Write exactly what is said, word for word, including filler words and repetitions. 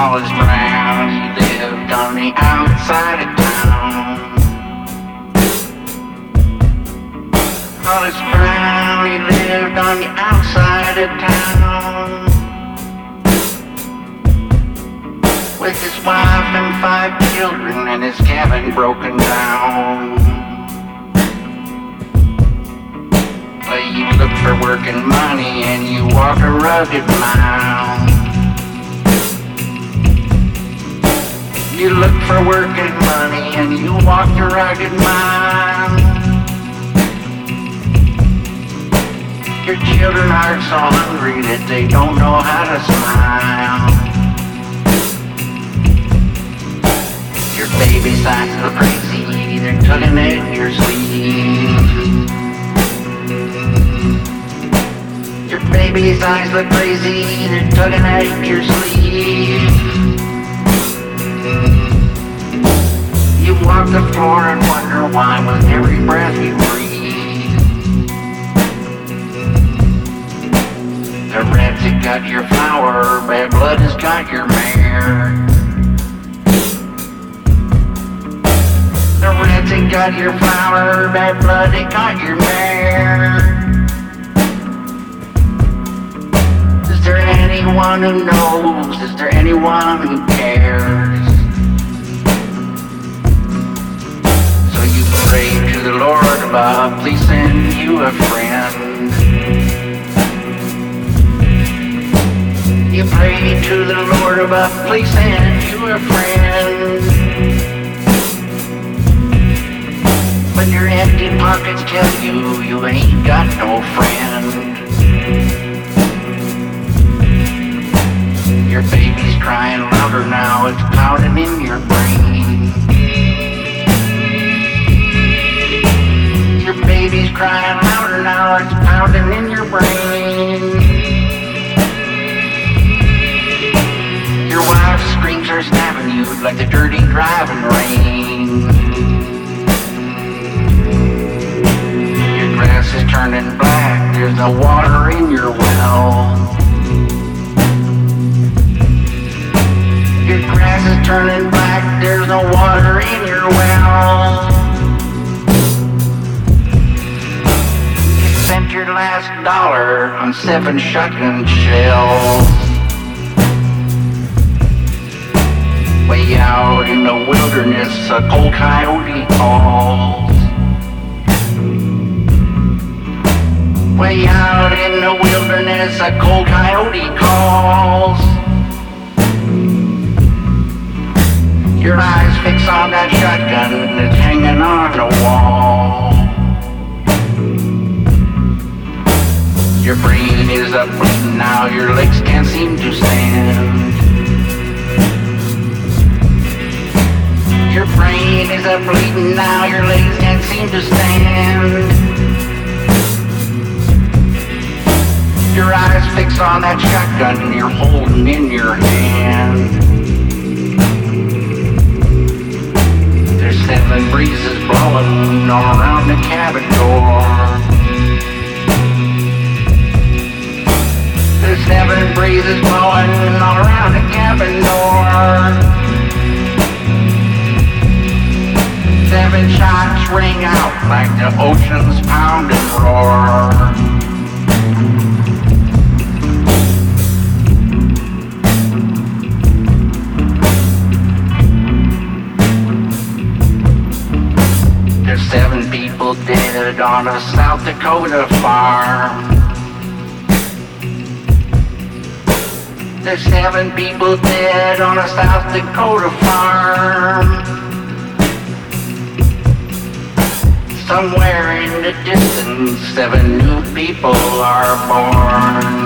Hollis Brown, he lived on the outside of town. Hollis Brown, he lived on the outside of town, with his wife and five children and his cabin broken down. But you look for work and money and you walk a rugged mile. You look for work and money and you walk a rugged mile. Your children are so hungry that they don't know how to smile. Your baby's eyes look crazy, they're tugging at your sleeve. Your baby's eyes look crazy, they're tugging at your sleeve. You walk the floor and wonder why with every breath you breathe. The rats have got your flower, bad blood has got your mare. The rats have got your flower, bad blood has got your mare. Is there anyone who knows? Is there anyone who cares? So you pray to the Lord above, please send you a friend. You pray to the Lord above, please send you a friend. But your empty pockets tell you you ain't got no friend. Your baby's crying louder now, it's pounding in your brain. Your baby's crying louder now, it's pounding in your brain. Your wife's screams are stabbing you like the dirty driving rain. Your grass is turning black, there's no water in your well. Your grass is turning black, there's no water in your well. You spent your last dollar on seven shotgun shells. Way out in the wilderness, a cold coyote calls. Way out in the wilderness, a cold coyote calls. Your eyes fix on that shotgun that's hanging on the wall. Your brain is up bleeding now, your legs can't seem to stand. Your brain is up bleeding now, your legs can't seem to stand. Your eyes fix on that shotgun you're holding in your hand. There's seven breezes blowing all around the cabin door. There's seven breezes blowing all around the cabin door. Seven shots ring out like the ocean's pound and roar. There's seven people dead on a South Dakota farm. There's seven people dead on a South Dakota farm. Somewhere in the distance, seven new people are born.